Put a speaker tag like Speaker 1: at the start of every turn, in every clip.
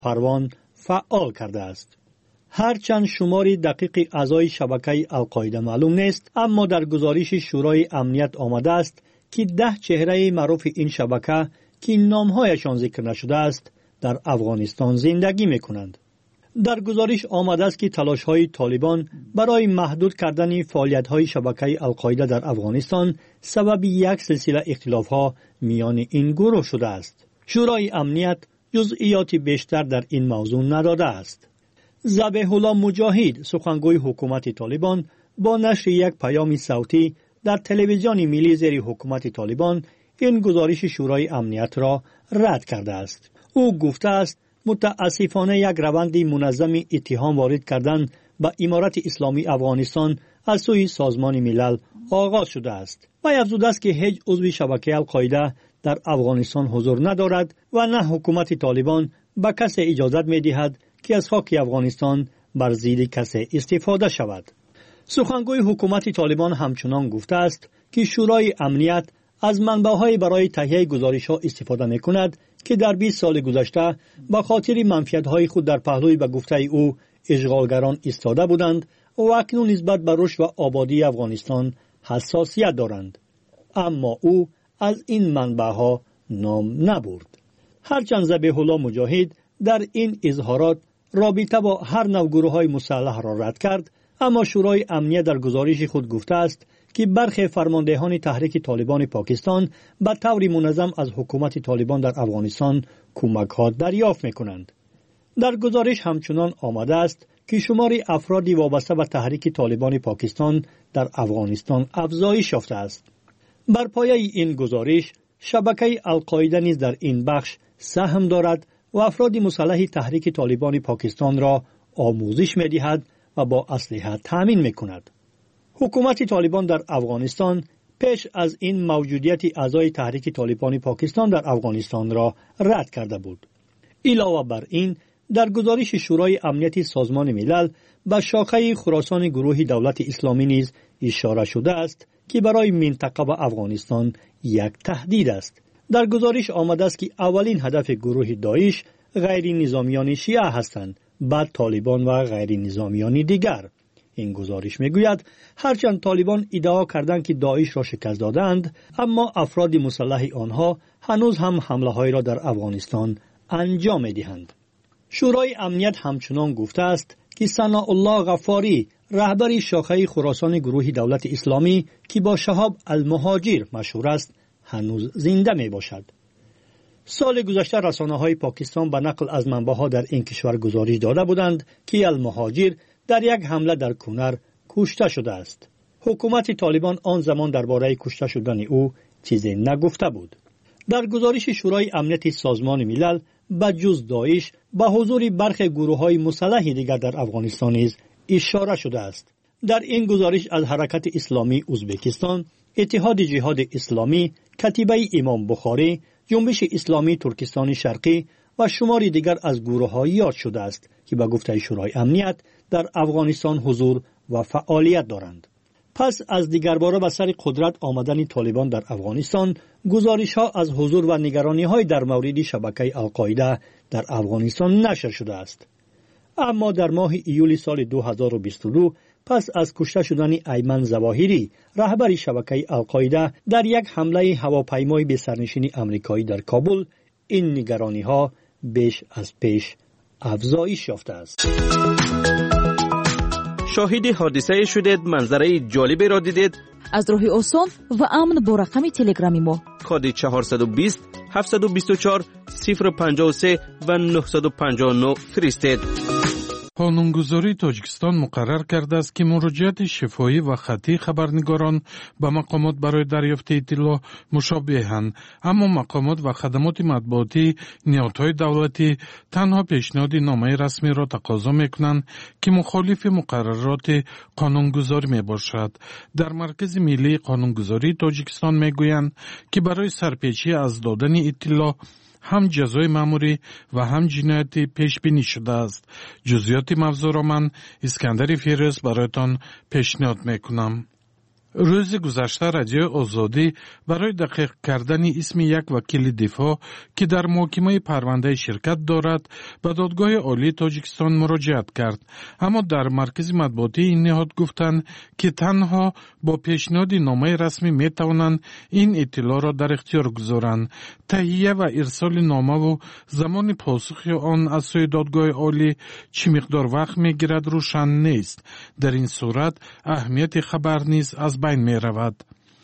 Speaker 1: پروان فعال کرده است. هرچند شماری دقیق اعضای شبکه القاعده معلوم نیست، اما در گزارش شورای امنیت آمده است که 10 چهره معروف این شبکه که نامهایشان ذکر نشده است در افغانستان زندگی میکنند. در گزارش آمده است که تلاش‌های طالبان برای محدود کردن فعالیت‌های شبکه القاعده در افغانستان سبب یک سلسله اختلاف‌ها میان این گروه شده است. شورای امنیت جزئیات بیشتر در این موضوع نداده است. ذبیح الله مجاهد، سخنگوی حکومت طالبان، با نشر یک پیام صوتی در تلویزیون ملی زیر حکومت طالبان این گزارش شورای امنیت را رد کرده است. او گفته است متاسفانه یک روند منظم اتهام وارد کردن به امارت اسلامی افغانستان از سوی سازمان ملل آغاز شده است و افزوده است که هیچ عضو شبکه القاعده در افغانستان حضور ندارد و نه حکومت طالبان به کسی اجازت می‌دهد که از خاک افغانستان بر ضد کسی استفاده شود. سخنگوی حکومت طالبان همچنان گفته است که شورای امنیت از منبع‌های برای تهیه گزارش‌ها استفاده می‌کند که در 20 سال گذشته به خاطر منفعت‌های خود در پهلوی به گفته او اشغالگران ایستاده بودند و اکنون نسبت به رشد و آبادی افغانستان حساسیت دارند. اما او از این منبع‌ها نام نبرد. هرچند ذبیح الله مجاهد در این اظهارات رابطه با هر نوع گروه‌های مسلح را رد کرد، اما شورای امنیت در گزارش خود گفته است که برخی فرماندهان تحریک طالبان پاکستان به طور منظم از حکومت طالبان در افغانستان کمک‌ها دریافت می‌کنند. در گزارش همچنان آمده است که شمار افراد وابسته به تحریک طالبان پاکستان در افغانستان افزایش یافته است. بر پایه این گزارش شبکه القاعده نیز در این بخش سهم دارد و افراد مسلح تحریک طالبان پاکستان را آموزش می‌دهد و با اسلحه تأمین می‌کند. حکومت طالبان در افغانستان پیش از این موجودیت اعضای تحریک طالبان پاکستان در افغانستان را رد کرده بود. علاوه بر این در گزارش شورای امنیت سازمان ملل به شاخه خراسان گروه دولت اسلامی نیز اشاره شده است که برای منطقه و افغانستان یک تهدید است. در گزارش آمده است که اولین هدف گروه داعش غیر نظامیان شیعه هستند، بعد طالبان و غیر نظامیان دیگر. این گزارش میگوید هرچند طالبان ادعا کردند که داعش را شکست دادند، اما افراد مسلح آنها هنوز هم حمله‌های را در افغانستان انجام می‌دهند. شورای امنیت همچنان گفته است که ثناءالله غفاری، رهبر شاخه خراسان گروه دولت اسلامی که با شهاب المهاجر مشهور است، هنوز زنده میباشد. سال گذشته رسانه‌های پاکستان به نقل از منبع‌ها در این کشور گزارش داده بودند که المهاجر در یک حمله در کنر کشته شده است. حکومت طالبان آن زمان درباره کشته شدن او چیزی نگفته بود. در گزارش شورای امنیت سازمان ملل به جز داعش به حضور برخی گروه‌های مسلح دیگر در افغانستان نیز اشاره شده است. در این گزارش از حرکت اسلامی ازبکستان، اتحاد جهاد اسلامی، کتیبه امام بخاری، جنبش اسلامی ترکستان شرقی و شماری دیگر از گروه‌ها یاد شده است که به گفته شورای امنیت در افغانستان حضور و فعالیت دارند. پس از دیگرباره به سر قدرت آمدن طالبان در افغانستان، گزارش‌ها از حضور و نگرانی‌های در مورد شبکه القاعده در افغانستان نشر شده است. اما در ماه ایول سال 2022 پس از کشته شدن ایمن ظواهری، رهبر شبکه القاعده در یک حمله هواپیمای به سرنشین آمریکایی در کابل، این نگرانی‌ها بیش از پیش افزایش یافته است.
Speaker 2: شاهد حادثه شدید، منظره جالبی را دیدید؟
Speaker 3: از راه آسان و امن با رقم تلگرامی ما
Speaker 2: کد 420 724 053 و 959 فرستید.
Speaker 4: قانونگذاری تاجیکستان مقرر کرده است که مراجعت شفاهی و خطی خبرنگاران به مقامات برای دریافت اطلاع مشابه‌اند، اما مقامات و خدمات مطبوعاتی نهادهای دولتی تنها پیشنهاد نامه رسمی را تقاضا می‌کنند که مخالف مقررات قانونگذاری میباشد. در مرکز ملی قانونگذاری تاجیکستان میگویند که برای سرپیچی از دادن اطلاع هم جزای مأموری و هم جنایتی پیش بینی شده است. جزئیات موضوع را من اسکندر فیروز برایتان پیشنهاد میکنم. روز گذشته رادیو آزادی برای دقیق کردن اسم یک وکیل دفاع که در محکمه پرونده شرکت دارد به دادگاه عالی تاجیکستان مراجعت کرد، اما در مرکز مطبوعاتی این نهاد گفتند که تنها با پیشنهاد نامه رسمی می توانند این اطلاع را در اختیار گذارند. تهیه و ارسال نامه و زمان پاسخ آن از سوی دادگاه عالی چه مقدار وقت می گیرد روشن نیست. در این صورت اهمیت خبر نیز از بین می رود.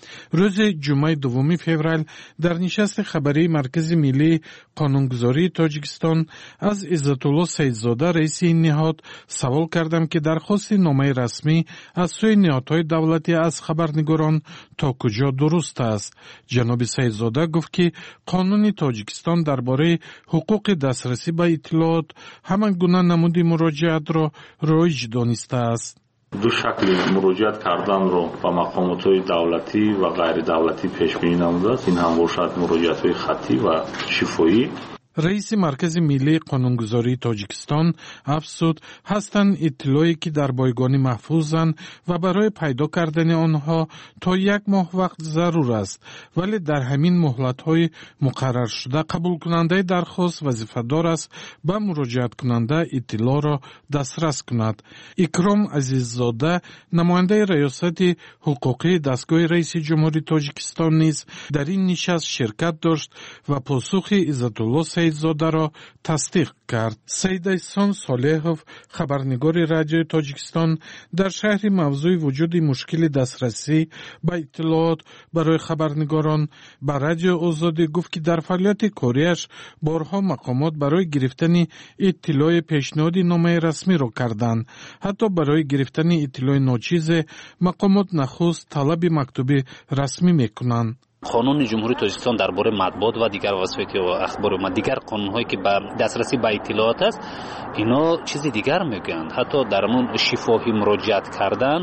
Speaker 4: روز جمعه 2 فوریه در نشست خبری مرکز ملی قانونگذاری تاجیکستان از عزت‌الله سیدزاده رئیس این نهاد سوال کردم که درخواست نامه رسمی از سوی نهادهای دولتی از خبرنگاران تا کجا درست است. جناب سیدزاده گفت که قانون تاجیکستان درباره حقوق دسترسی به اطلاعات همان گونه نمود مراجعت را رایج دانسته است.
Speaker 5: دو شکل مراجعت کردن رو با مقامات‌های دولتی و غیر دولتی پیش بینی نموده است. این هم باشد مراجعت‌های خطی و شفاهی.
Speaker 4: رئیس مرکز ملی قانونگذاری تاجیکستان افزود هستند اطلاعی که در بایگانی محفوظند و برای پیدا کردن آنها تا 1 ماه وقت ضرور است، ولی در همین مهلت‌های مقرر شده قبول کننده درخواست وظیفه‌دار است به مراجعت کننده اطلاع را دسترس کند. اکرام عزیززاده نماینده ریاست حقوقی دستگاه رئیس جمهوری تاجیکستان نیز در این نشست شرکت داشت و پاسخ عزت‌الله سیدزاده را تصدیق کرد. سید احسان صالحов خبرنگار رادیو تاجیکستان در شهر موضوع وجود مشکل دسترسی به اطلاعات برای خبرنگاران به رادیو آزادی گفت که در فعالیت کاریش بارها مقامات برای گرفتن اطلاع پیشنهاد نامه رسمی را کردند. حتی برای گرفتن اطلاع ناچیز مقامات نخست طلب مکتوبی رسمی میکنند.
Speaker 6: قانون جمهوری تاجیکستان درباره مطبوعات و دیگر وسایط و اخبار و دیگر قانون‌هایی که بر دسترسی به اطلاعات است، اینا چیزی دیگر میگن. حتی درمون شفاهی مراجعت کردن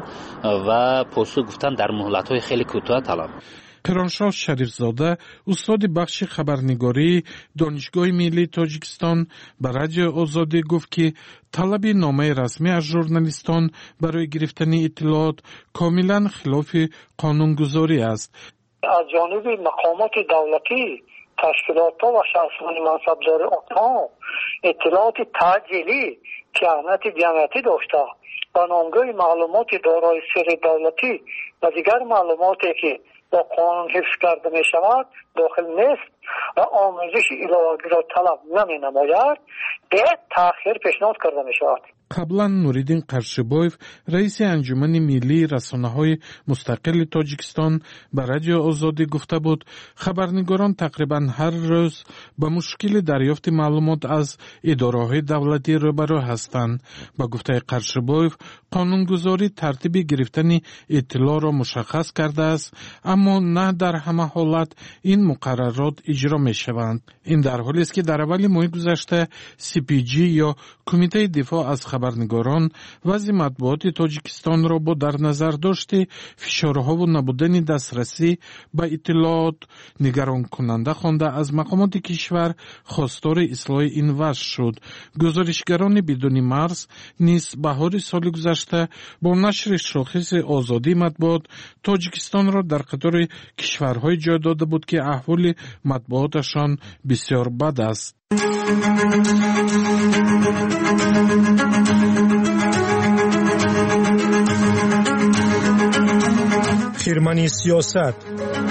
Speaker 6: و پاسخ گفتن در مهلت‌های خیلی کوتاه طلب.
Speaker 4: پیرانشاه شریفزاده استاد بخش خبرنگاری دانشگاه ملی تاجیکستان به رادیو آزادی گفت که طلب نامه رسمی از ژورنالیستان برای گرفتن اطلاعات کاملا خلاف قانونگذاری است.
Speaker 7: از جانب مقامات دولتی، تشکیلات و شخصان منصبدار آنها اطلاعات تعجیلی که اهمیت جمعیتی داشته و نامگاه معلومات دارای سر دولتی و دیگر معلوماتی که با قانون حفظ کرده می شود داخل نیست و آموزش الهی را طلب نمی نماید، به تأخیر پیشنهاد کرده می شود.
Speaker 4: قبلا نوریدین قرشبایف رئیس انجمن ملی رسانه‌های مستقل تاجیکستان به رادیو آزادی گفته بود خبرنگاران تقریبا هر روز با مشکل دریافت معلومات از اداره‌های دولتی روبرو هستند. با گفته قرشبایف قانونگذاری ترتیب گرفتن اطلاع را مشخص کرده است، اما نه در همه حالت این مقررات اجرا می‌شوند. این در حالی است که در اول ماه گذشته CPG یا کمیته دفاع از خبرنگاران وضع مطبوعات تاجیکستان را با در نظر داشته فشارها و نبودن دسترسی به اطلاعات نگران کننده خوانده از مقامات کشور خواستار اصلاح این وضع شد. گزارشگران بدون مرز نیز بهار سال گذشته با نشر شاخص آزادی مطبوعات تاجیکستان را در قطار کشورهای جای داده بود که احوال مطبوعاتشان بسیار بد است.
Speaker 8: خرمنی سیاست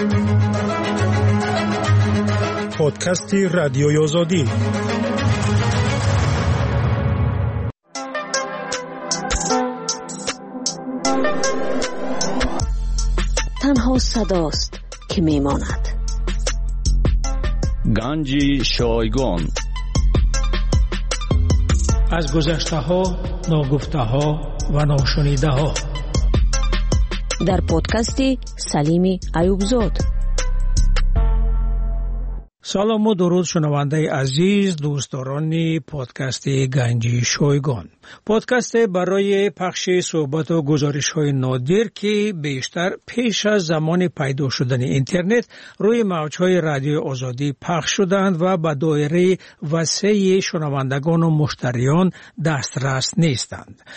Speaker 8: پادکست رادیوی آزادی.
Speaker 9: تنها صداست که میماند.
Speaker 2: گنج شایگان
Speaker 10: از گذشته ها، ناگفته ها و ناشنیده ها
Speaker 3: در پادکست سلیم ایوبزاد.
Speaker 10: سلام و درود شنونده عزیز، دوستداران پادکست گنج شایگان. پادکست برای پخش صحبت و گزارش های نادر که بیشتر پیش از زمان پیدا شدن اینترنت روی موجهای رادیو آزادی پخش شدند و به دایره وسیع شنوندگان و مشتریان دسترس نیستند.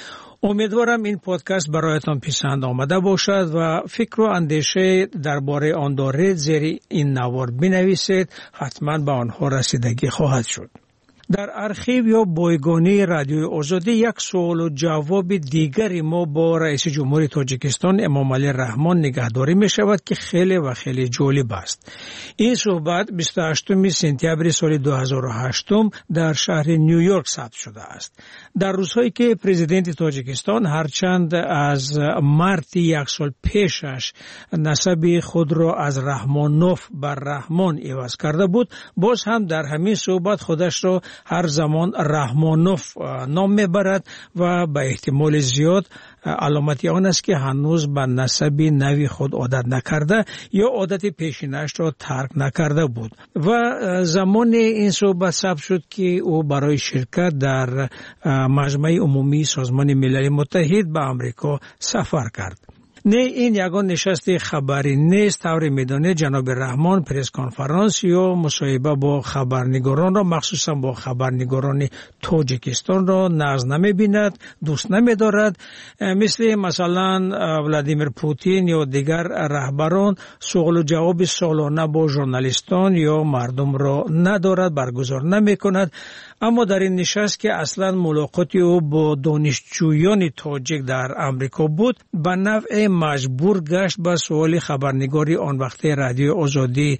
Speaker 10: امیدوارم این پادکست برایتان پسند آمده باشد و فکر و اندیشه درباره آن دارید، زیر این نوار بنویسید، حتما به آنها رسیدگی خواهد شد. در ارشیو یا بایگانی رادیوی آزادی یک سوال و جواب دیگری ما با رئیس جمهوری تاجیکستان امام علی رحمان نگهداری می شود که خیلی و خیلی جالب است. این صحبت 28 سپتامبر سال 2008 در شهر نیویورک ثبت شده است. در روزهایی که پرزیدنت تاجیکستان هرچند از مارت یک سال پیشش نسب خود را از رحمانوف بر رحمان عوض کرده بود، باز هم در همین صحبت خودش را هر زمان رحمانوف نام میبرد و به احتمال زیاد علامتی آن است که هنوز به نسب نوی خود عادت نکرده یا عادت پیشینش را ترک نکرده بود و زمان این صحبت ثبت شد که او برای شرکت در مجمع عمومی سازمان ملل متحد به آمریکا سفر کرد. نه این یگان نشست خبری نیست. طور میدانه جناب رحمان پرس کنفرانس یا مصاحبه با خبرنگاران را، مخصوصا با خبرنگاران تاجیکستان را ناز نمی‌بیند، دوست نمی‌دارد. مثلا ولادیمیر پوتین یا دیگر رهبران سوال و جواب سالانه با ژورنالیستان یا مردم را ندارد، برگزار نمی‌کند. اما در این نشست که اصلا ملاقاتی او با دانشجویان تاجیک در امریکا بود، به نوع مجبور گشت به سوال خبرنگاری آن وقت رادیو آزادی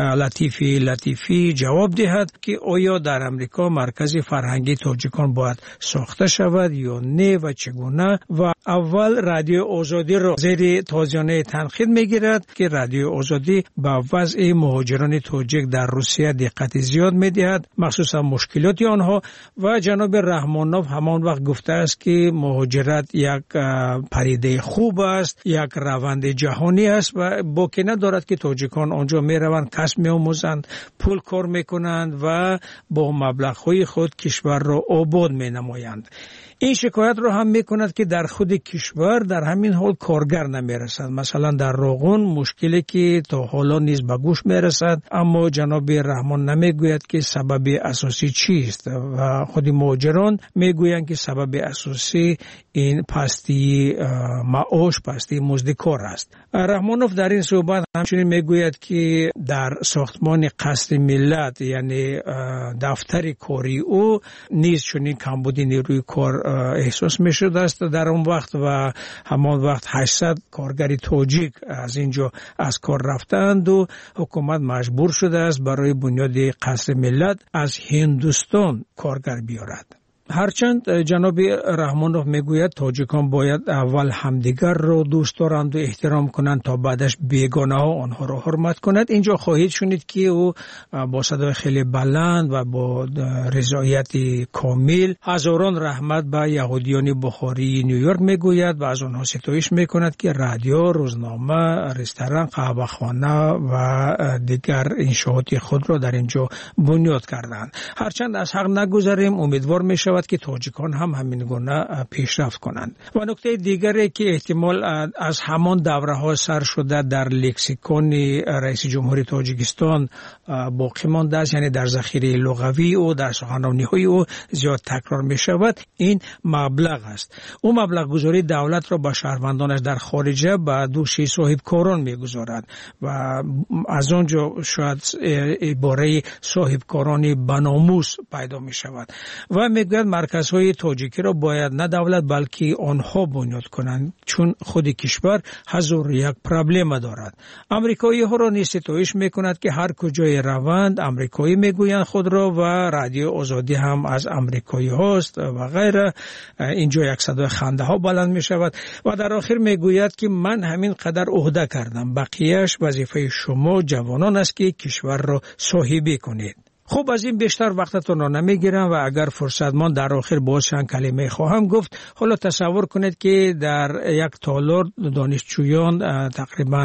Speaker 10: لطیفی جواب دهد که آیا در امریکا مرکز فرهنگی تاجیکان باید ساخته شود یا نه و چگونه. و اول رادیو آزادی را زیر تازیانه تنقید میگیرد که رادیو آزادی به وضع مهاجران تاجیک در روسیه دقت زیاد میدهد، مخصوصا مشکلات آنها. و جناب رحمانوف همان وقت گفته است که مهاجرت یک پدیده خوب است، یک روند جهانی است و باکی ندارد که تاجیکان آنجا می روند، کسب می آموزند، پول کار می کنند و با مبلغ‌های خود کشور را آباد می نمایند. این شکایت را هم می کند که در خود کشور در همین حال کارگر نمی رسد. مثلا در روغن مشکلی که تا حالا نیز به گوش می رسد، اما جناب رحمان نمی گوید که سبب اساسی چیست و خود مهاجران می گویند که سبب اساسی این پستی معاش، پستی مزد کار است. رحمانوف در این صحبت همچنین می گوید که در ساختمان قصر ملت یعنی دفتر کاری او نیز چنین کمبودی نیروی کار احساس می شده است در اون وقت و همان وقت 800 کارگر تاجیک از اینجا از کار رفتند و حکومت مجبور شده است برای بنیاد قصر ملت از هندوستان کارگر بیارد. هرچند جناب رحمانوف میگوید تاجیکان باید اول همدیگر را دوست دارند و احترام کنند تا بعدش بیگانه ها آنها را حرمت کند. اینجا خواهید شنید که او با صدای خیلی بلند و با رضایت کامل هزاران رحمت به یهودیان بخاری نیویورک میگوید و از آنها ستایش میکند که رادیو، روزنامه، رستوران، قهوه‌خانه و دیگر انشاءات خود را در اینجا بنیاد کردند. هرچند از حق نگذریم، امیدوار میشود که تاجیکان هم همین گونه پیشرفت کنند. و نکته دیگری که احتمال از همان دوره‌ها سر شده در لکسیکون رئیس جمهوری تاجیکستان باقی مانده است، یعنی در ذخیره لغوی او، در سخنرانی‌های او زیاد تکرار می‌شود، این مبلغ است. او مبلغ گذاری دولت را به شهروندانش در خارجه به دوش صاحبکاران می‌گذارد و از آنجا شاید عباره صاحبکاران بناموس پیدا می‌شود و میگوید مرکزهای تاجیکی را باید نه دولت بلکه آنها بنیاد کنند، چون خود کشور هزار یک پرابلم دارد. امریکایی ها را نیز ستایش میکند که هر کجای روند امریکایی میگویند خود را و رادیو آزادی هم از امریکایی هاست و غیره. اینجا یک صدای خنده ها بلند می شود و در آخر میگوید که من همین قدر عهده کردم، بقیهش وظیفه شما جوانان است که کشور را صاحبی کنید. خوب، از این بیشتر وقتتون را نمیگیرم و اگر فرصت ماند در آخر باز چند کلمه خواهم گفت. حالا تصور کنید که در یک تالار دانشجویان تقریبا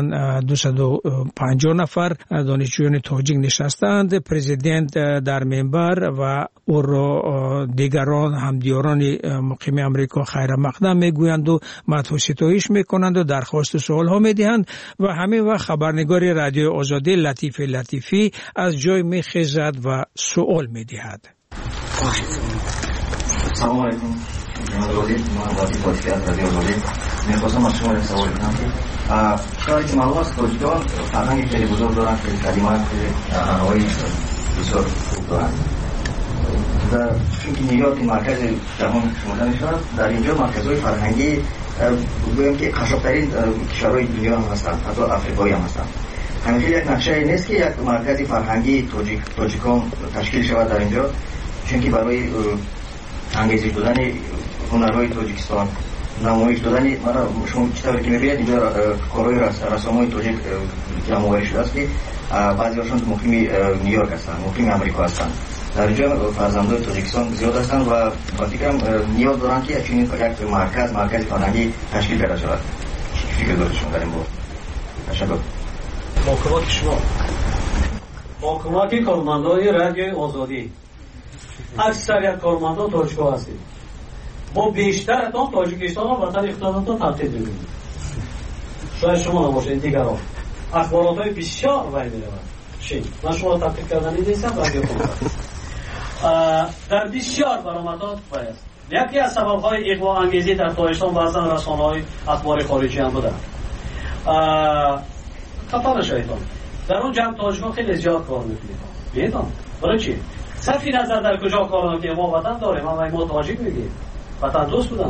Speaker 10: 250 نفر دانشجویان تاجیک نشستند، پرزیدنت در منبر و او را دیگران همدیاران مقیم امریکا خیر مقدم میگویند و مدح ستایش میکنند و درخواست و سوال ها میدهند و همین وقت خبرنگار رادیو آزادی لطیفی از جای میخیزد و سوال میدهد.
Speaker 11: سلام علیکم. جناب وزیر، من وزیر پاکستان از رادیو آزادی می‌خواستم از شما یک سوال کنم که کاری که معلوم است تاجیکان فرهنگی خیلی بزرگ دارند، خیلی کلمات، خیلی انواع بسیار خوب دارند. در چونکه نیویورک مرکز جهان شمرده می‌شود، در اینجا مرکزهای فرهنگی بگویم که قشنگ‌ترین کشورهای دنیا هم هستند، حتی آفریقایی هم هستند. همین یک نقشه نیست که یک مرکز فرهنگی تاجیکان تشکیل شود در اینجا، چونکه برای انگیزش دادن هنرهای تاجیکستان، نمایش دادن شما چطوری که می‌بینید اینجا کارهای رسامای تاجیک جمع‌آوری شده است که بعضی‌هاشون مقیم نیویورک هستند، مقیم امریکا هستند. در اینجا فرزندان تاجیکستان زیاد هستند و با فکرم نیاز دارند که چنین یک مرکز فرهنگی تشکیل پیدا شود. فکر دارید شما در این باره؟ تشکر.
Speaker 12: محکمات شما، محکمات کارمندان رادیوی آزادی، اکثریت کارمندان تاجیک‌ها هستید. ما بیشتر تا تاجیکستان و وطن اختلالات تحقیق می‌کنیم. شاید شما نباشید، دیگران اخبارات‌های بسیار وای می‌رود. من شما تحقیق کردنی نیستم، رادیو کنم. در بسیار برآمدات وای است. یکی از سبب‌های اغوا انگیزی در تاجیکستان بعضا رسانه‌های اخبار خارجی هم بودند. خطا نشویدان. در اون جمع تاجیک‌ها خیلی زیاد کار می‌کنید. بیدان. برای چی؟ صرفی نظر در کجا کار می‌کنیم، ما وطن داریم، ما تاجیک میگیم. وطن دوست بودن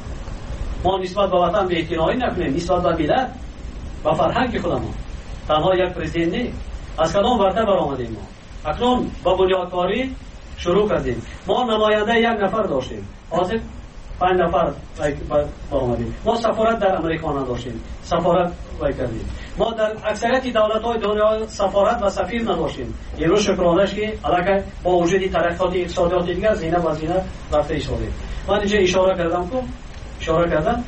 Speaker 12: ما نسبت به وطن به اعتنایی نکنیم، نسبت به ملت و فرهنگ خودمون. تنها یک پرزیدنت نه، از کدام ورته برآمدیم ما. اکنون با بنیادکاری شروع کردیم. ما نماینده یک نفر داشتیم، حاضر 5 نفر برآمدیم. ما سفارت در امریکا نداشتیم، سفارت کردیم. ما در اکثریت دولت‌های دنیا سفارت و سفیر نداشتیم. یه روز شکرانش که علاقه با وجود ترقیات اقتصادی دیگر زینه و زینه رفته ایستاده. من اینجا اشاره کردم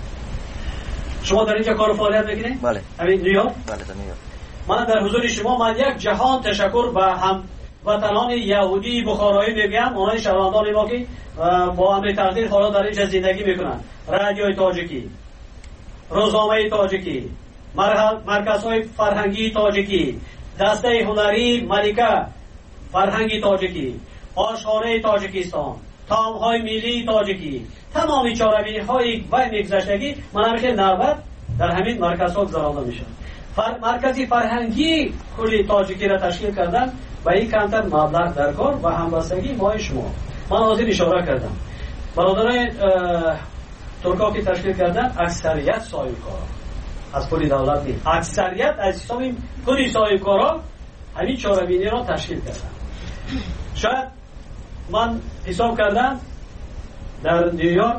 Speaker 12: شما در اینجا کار و فعالیت می‌کنید؟
Speaker 11: بله.
Speaker 12: همین نیویورک؟
Speaker 11: بله، در نیویورک.
Speaker 12: من در حضور شما من یک جهان تشکر به هم وطنان یهودی بخارایی میگم، اونای شهروندان ما که با امر تقدیر حالا در اینجا زندگی میکنن. رادیوی تاجیکی، روزنامه تاجیکی، مرکزهای فرهنگی تاجیکی، دسته هنری ملکه فرهنگی تاجیکی، آشخانه تاجیکستان، تامهای ملی تاجیکی، تمام چاره‌بینی‌های وی میگذشتگی من خیلی نوبت در همین مرکزها گذرانده میشن. مرکزی فرهنگی کلی تاجیکی را تشکیل کردن و این کمتر مبلغ در کار و همبستگی ما شما. من از این اشاره کردم. برادران ترکا که تشکیل کردن اکثریت صاحبکارا از کلی دولت نیست، اکثریت از حساب کلی صاحبکارا همین چاره‌بینی را تشکیل کردن. شاید من حساب کردم در نیویورک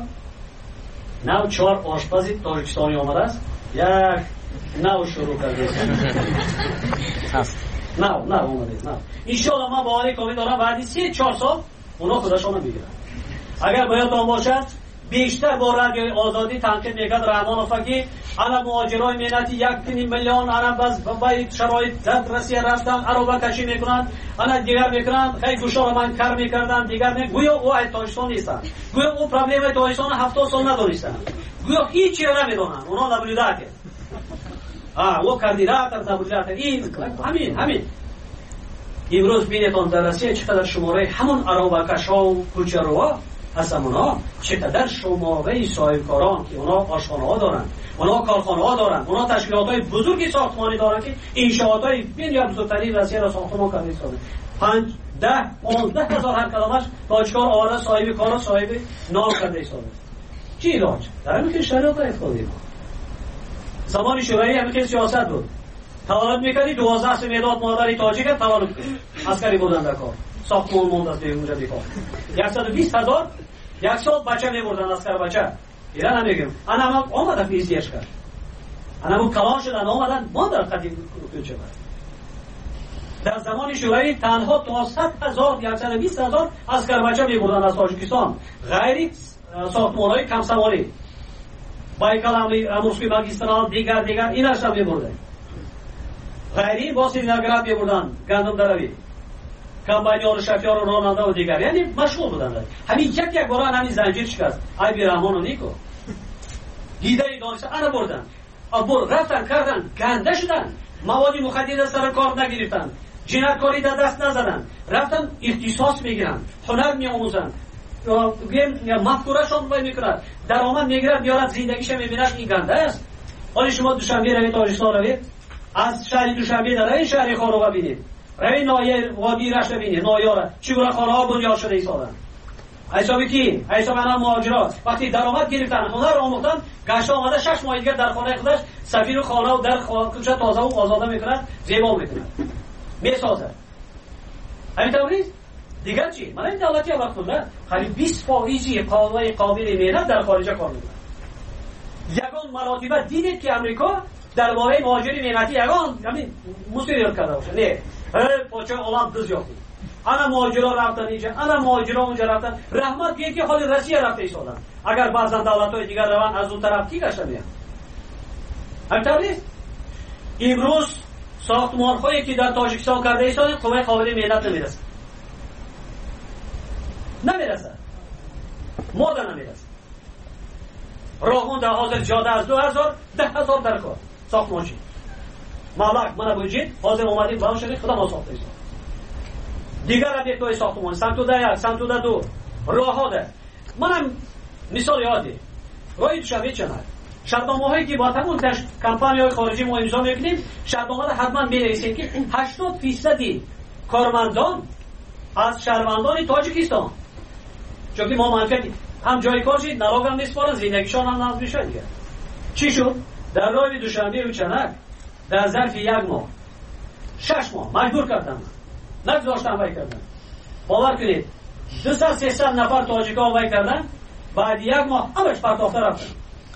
Speaker 12: 4 آشپز تاجیکستانی آمده است، یک نو شروع کرده است. نه اومده. انشاءالله من باوری کامل دارم بعد 3-4 سال اونا خودشون میگیرن. اگر باید باشد بیشتر با رادیوی آزادی تنقید میکرد رحمان افقی علی مهاجرای ملتی 1 میلیون عرب از باید شرایط زد رسیه رفتن عربه کشی میکنند، انا دیگر میکنند خیلی گوشا من کار میکردن دیگر نه، گویا او تاجیکستان نیستن، گویا او پرابلم تاجیکستان 70 سال ندونستن، گویا هیچی را نمیدونن، اونا نبودن که او کاندیدات نبودن. این همین امروز بینتون در روسیه چقدر شماره همون عربکشا و کوچروا هستن، اونا چقدر شماره صاحبکاران که اونا آشخانه‌ها دارن، اونا کارخانه‌ها دارن، اونا تشکیلات‌های بزرگی ساختمانی دارن که انشاءات‌های بسیار بزرگترین روسیه را ساختمان کرده ساده 5-10-15 هزار هر کلمش تاجیکار آورده صاحب کار صاحب نام کرده ساده. چی علاج؟ در همین که شرایط افتادیم. زمان شورایی همین که سیاست بود. تولد می‌کردی 12 مداد مادری تاجیک تولد کرد. عسکری بودن در کار. ساختمان موند از اونجا بیکار. 120,000 یک سال بچه می‌بردن عسکر بچه. ایران نمیگم. انا اومدن فیزیش کرد. انا کلان شدن اومدن ما در قدیم کوچه بود. در زمان شورایی تنها 120,000 عسکر بچه می‌بردن از تاجیکستان. غیر ساختمان‌های کم سواری. بایکال امروزکی ماگیسترال دیگر اینا هم می‌بردن. غیری واسه نگرات می‌بردن گندم دروی. کمپانی‌ها شفیار و راننده و دیگر یعنی مشغول بودن. همین یک بار همین زنجیر شکست. ای بی رحمان و نیکو. دیده دانشجو انا بردن. ابر رفتن کردن گنده شدن. مواد مخدر سر کار نگرفتن. جنایتکاری در دست نزدن. رفتن اختصاص میگیرن. هنر میآموزن. مفکورهشان وای میکند، درآمد میگیرد میارد زندگیش میبیند این گنده است. حالا شما دوشنبه روید تاجیکستان روید، از شهر دوشنبه در این شهر خارو ببینید، روید نایه وادی رشت ببینید، نایاره چگونه خانه ها بنیاد شده ایستادن. حسابی کی؟ حساب انا مهاجرات وقتی درآمد گرفتن، هنر آموختن، گشت آمده 6 ماه دیگه در خانه خودش سفیر و خانه و در کوچه تازه و آزاده میکند، زیبا میکند، میسازه. همین طوری دیگر چی؟ من این دولتی وقت خوندم خیلی 20% قابل مهنت در خارج کار میکنن. یگان مراتبه دیدید که امریکا درباره مهاجری مهنتی یگان یعنی مصیبت کرده باشه؟ نه، پاچه عالم دز یافت. انا مهاجرا رفتن اینجا، انا مهاجرا اونجا رفتن. رحمت بیه که خالی روسیه رفته ایستادن. اگر بعضا دولت‌های دیگر روان از اون طرف کی گشتن میان؟ همینطوری امروز ساختمان‌هایی که در تاجیکستان کرده ایستادن قوه قابل مهنت نمیرسه. نمیرسه. ماده نمیرسه. راهون در حاضر جاده از 2000 10,000 در کار ساختمانچی. مالک من بوجید حاضر اومدیم بلند شدیم خدا ما ساخته ایستاد. دیگر ابیکت‌های ساختمان سمتوده 1 سمتوده 2 راه ده. منم مثال یادی روی دوشنبه چنار شرطنامه‌هایی که با تمام کمپانی‌های خارجی ما امضا می‌کنیم، شرطنامه حتما می‌نویسیم که 80% کارمندان از شهروندان تاجیکستان، چون که ما منفعتی هم جای کارشی نراغ هم میسپارن، زندگیشان هم نظم میشه دیگه. چی شد؟ در راه دوشنبه و چنک در ظرف 1 ماه 6 ماه مجبور کردن، نگذاشتن وای کردن. باور کنید 200-300 نفر تاجیکا وای کردن، بعد 1 ماه همش پرتافته رفتن.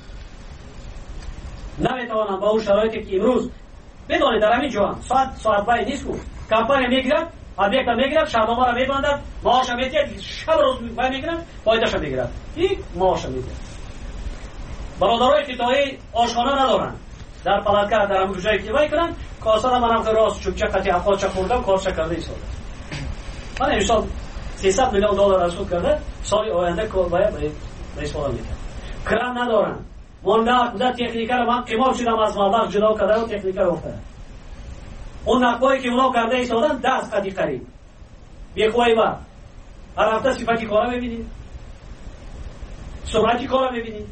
Speaker 12: نمیتوانم با اون شرایطی که امروز بدانید در همین جا ساعت وای نیست بود، کمپانی میگیرد ابیکت میگیرد، شهرنامه را میبندد، معاش میگیرد، شب روز وای میگیرد، پایدارش میگیرد، این معاش میگیرد. برادرای که تایی آشخانه ندارن در پلاتکار در همون جایی که وای کنن، کاسه منم که راست چوبچه قطعی افغانچه خوردم کارش کرده ایستاده. من امسال 300 میلیون دلار رسول کرده، سال آینده کار باید به استفاده میکنه. کرم ندارن. مونده تکنیکر من قیمت شدم از مبلغ جدا کرده و تکنیکر افتاده. اون نقبایی که اونا کرده ایستادن 10 قدی قریب. بیخوایی با هر هفته صفتی کارا میبینید، سرعتی کارا میبینید.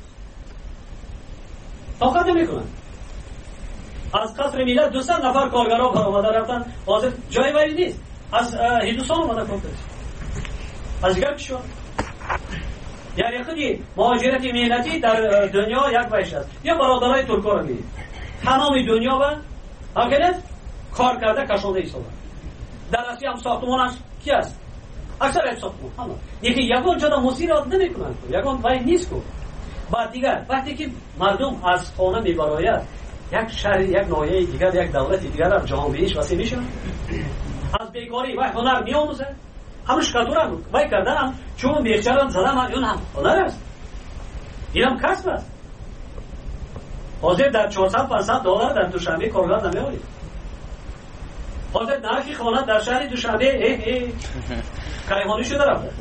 Speaker 12: طاقت نمیکنن. از قصر ملت 200 نفر کارگرها برآمده رفتن، حاضر جای وری نیست. از هندوستان اومده کار کرد. از دیگر کشور. یعنی خودی مهاجرت مهنتی در دنیا یک وجه است. یا برادرای ترکا رو می‌بینید. تمام دنیا با همکنه کار کرده کشانده ایستادن. در آسیا هم ساختمانش کی است؟ اکثر ساختمان همه. یکی یگان جدا مصیرات نمی‌کنند. یگان وای نیست کو. بعد دیگر وقتی که مردم از خانه میبراید، یک شهر، یک ناحیه دیگر، یک دولت دیگر هم جهان بینیش وسیع میشه. از بیکاری و هنر میآموزه. همش کاتورا وای کردن، چون بیچاره‌ام زدم اون هم هنر است. اینم کسب است. حاضر در 400-500 دلار در دوشنبه کارگر نمیارید. حاضر نرخی خانه در شهر دوشنبه کیهانی شده رفته.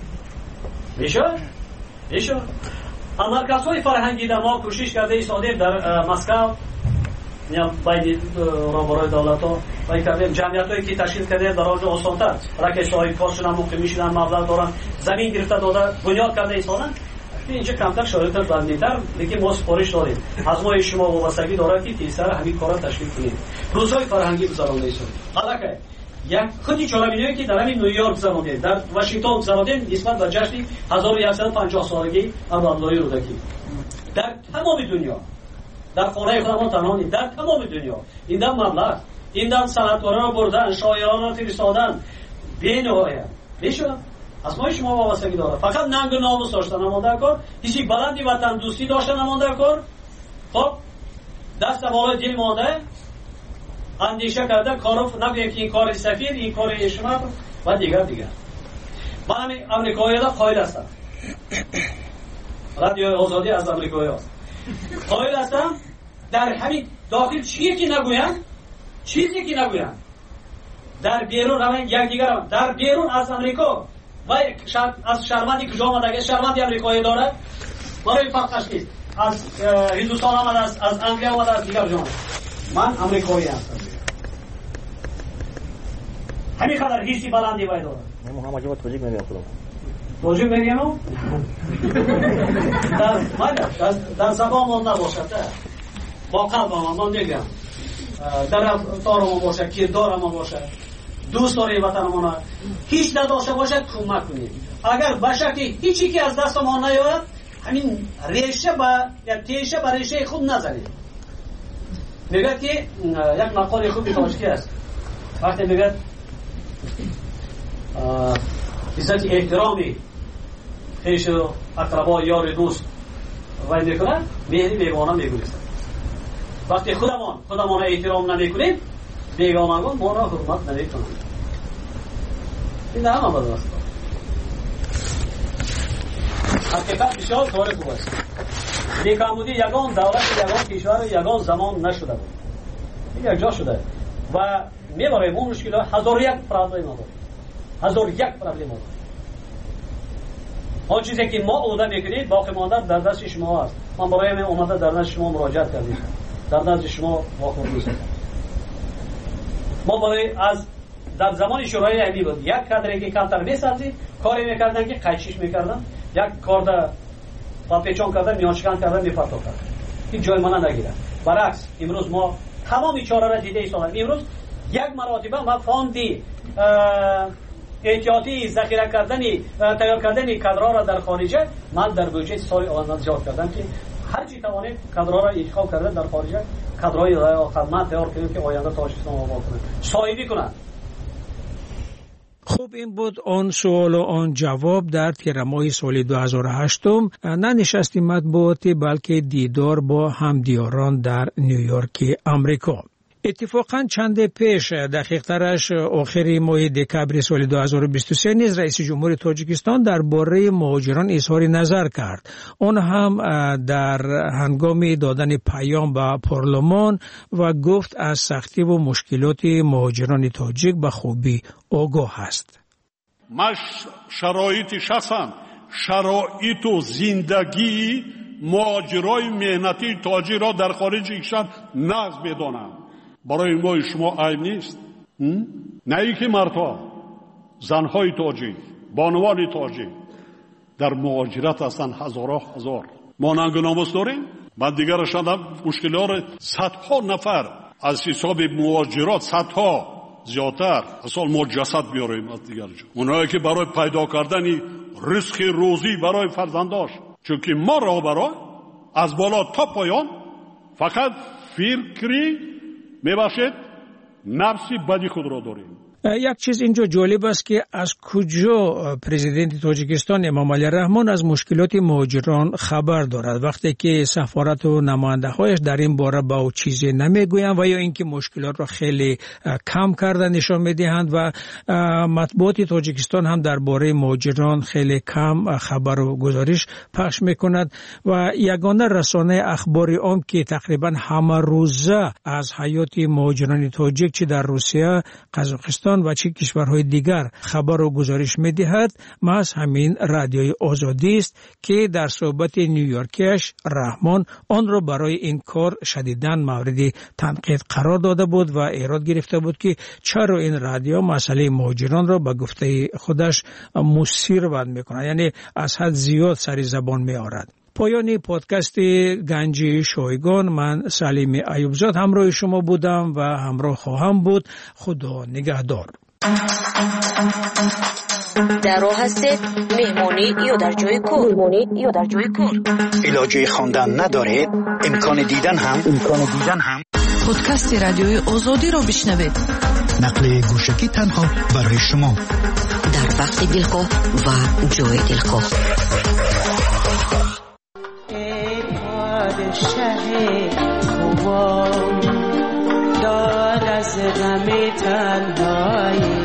Speaker 12: میشه؟ مرکزهای فرهنگی در ما کوشش کرده ایستادیم در مسکو، یا باید برای دولت ها باید کردیم جمعیت هایی که تشکیل کرده در آنجا آسانتر رکش های کارشون هم مقیمی شدن، مبلغ دارن، زمین گرفته داده، بنیاد کرده ایستادن. اینجا کمتر شرایط بندی‌تر، لیکن ما سفارش داریم از ما شما وابستگی داره که تیزتر همین کارا تشکیل کنیم. روزهای فرهنگی گذرانده ایستادیم. البته یک خودی چالبینی که در همین نیویورک گذراندیم، در واشنگتن گذراندیم نسبت به جشن 1150 سالگی عبدالله رودکی. در تمام دنیا، در خانه خودمان تنها نیست، در تمام دنیا این دم مبلغ، این دم صنعتکاران را بردن، شاعران را فرستادن، بی‌نهایت. میشه از ما شما وابستگی داره. فقط ننگ و ناموس داشتن نمانده کار، هیچی بلندی وطن دوستی داشتن نمانده کار. خب دست بالای دل مانده، اندیشه کرده کارو نگویم که این کار سفیر، این کار اشمت و دیگر. من همین امریکایی را قائل هستم. رادیو آزادی از امریکایی هست. قائل هستم در همین داخل چیزی که نگویم در بیرون همین یک دیگر هم در بیرون از امریکا و از شرمندی کجا آمده، شرمندی امریکایی داره برای فرقش نیست، از هندوستان آمده، از انگلیس آمده، از دیگر جا. من امریکایی هستم. همین قدر حسی بلندی باید دارم.
Speaker 13: من محمد جواد توجیک نمیام خودم.
Speaker 12: توجیه میگم در زبانمان نباشد، با قلبمان من میگم در رفتارمان باشد، کردارمان باشد، دوست داری وطنمان، هیچ نداشته باشد کمک کنید. اگر به شکلی هیچی که از دست ما نیاید، همین ریشه یا تیشه به ریشه خود نزنید. میگه که یک مقاله خوبی تاجیکی است، وقتی میگه عزت احترامی خیش اقربا یار دوست وای میکنه، مهری بیگانه میگویست. وقتی خودمان احترام نمیکنیم، بیگانگان ما را حرمت نمیکنند. این همه بدن است. حقیقت بسیار کار خوب است. نیکامودی یگان دولت، یگان کشور، یگان زمان نشده بود. این یک جا شده و میبریم اون مشکلات. 1001 پرابلم داریم، 1001 پرابلم داریم. آن چیزی که ما عهده میکنید باقی مانده در دست شما است. من برای من اومده در نزد شما مراجعت کردم، در نزد شما واقعی است. ما برای از در زمان شورای علی بود، یک کادری که کمتر میسازید کاری میکردن که قیچیش میکردن، یک کارد با پیچان کردن، میانشکن کردن، میپرتاختن. این جای من نگیره. برعکس امروز ما تمام چاره را دیده ایستادیم. امروز یک مراتبه ما فاندی احتیاطی ذخیره کردنی تیار کردنی کادرها را در خارجه من در بودجه سال آینده زیاد کردم که هر چی توانید کادرها را انتخاب کردن در خارجه، کادرهای خدمت تیار کنیم که آینده تاجیکستان آباد کنه، صاحبی کنن.
Speaker 10: خب این بود آن سوال و آن جواب در تیر ماه سال 2008. نه نشست مطبوعاتی بلکه دیدار با همدیاران در نیویورک امریکا. اتفاقا چند پیش دقیق‌ترش آخر ماه دکبر سال 2023 نیز رئیس جمهور تاجیکستان درباره مهاجران اظهار نظر کرد. آن هم در هنگام دادن پیام به پارلمان و گفت از سختی و مشکلات مهاجران تاجیک به خوبی آگاه است.
Speaker 13: شرایط شخصا شرایط و زندگی مهاجرای مهنتی تاجیک را در خارج کشور نقض بدانند. برای ما شما عیب نیست. نه ای که مردها، زنهای تاجیک، بانوان تاجیک در مهاجرت هستند هزار. ما ننگ و ناموس داریم. بعد دیگر شدم مشکلات صدها نفر از حساب مهاجرات، صدها زیادتر اصلا ما جسد بیاریم از دیگر جا. اونایی که برای پیدا کردن رزق روزی برای فرزنداش، چون که ما را برای از بالا تا پایان فقط فکری میباشد نفسی بدی خود را داریم.
Speaker 10: یک چیز اینجا جالب است که از کجا پرزیدنت تاجیکستان امام علی رحمان از مشکلات مهاجران خبر دارد وقتی که سفارت و نماینده هایش در این باره با او چیزی نمیگویند و یا اینکه مشکلات را خیلی کم کرده نشان میدهند و مطبوعات تاجیکستان هم درباره مهاجران خیلی کم خبر و گزارش پخش میکند و یگانه رسانه اخبار عام که تقریبا همه روزه از حیات مهاجران تاجیک چه در روسیه، قزاقستان و چه کشورهای دیگر خبر و گزارش می‌دهد، محض همین رادیوی آزادی است که در صحبت نیویورکیش رحمان آن را برای این کار شدیداً مورد تنقید قرار داده بود و ایراد گرفته بود که چرا این رادیو مسئله مهاجران را به گفته خودش مثیر بند می‌کند، یعنی از حد زیاد سر زبان می‌آورد. پایان پادکست گنج شایگان، من سلیم ایوبزاد همراه شما بودم و همراه خواهم بود. خدا نگهدار.
Speaker 9: در راه هستید مهمانی یا در جای کار؟
Speaker 14: علاجه خواندن ندارید؟ امکان دیدن هم
Speaker 3: پادکست رادیوی آزادی را بشنوید.
Speaker 14: نقل گوشکی تنها برای شما
Speaker 9: در وقت دلخواه و جای دلخواه.
Speaker 15: شه خوبان داد از غم تنهایی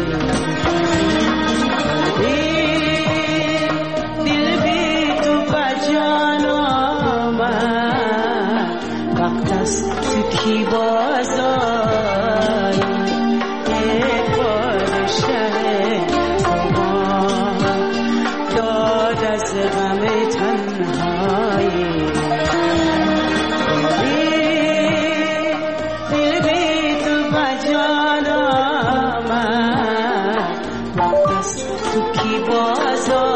Speaker 15: دل بی تو بجان آمد وقت است تو کی بازایی پادشه خوبان داد از غم تنهایی تو کی بازار